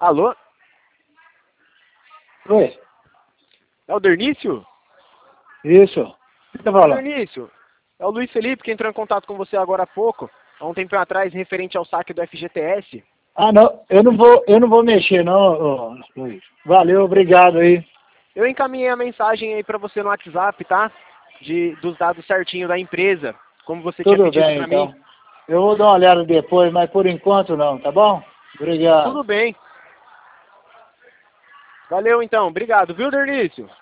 Alô? Oi, É o Dernício? isso. Quem tá falando? Dernício, é o Luiz Felipe que entrou em contato com você agora há pouco, há um tempo atrás, referente ao saque do FGTS. Ah, não, eu não vou mexer não, ô, Luiz. Valeu, obrigado aí. Eu encaminhei a mensagem aí para você no WhatsApp, tá? Dos dados certinho da empresa, como você tinha Tudo pedido bem, para então. mim. Eu vou dar uma olhada depois, mas por enquanto não, tá bom? Obrigado. Tudo bem. Valeu então, obrigado, viu, Dernício?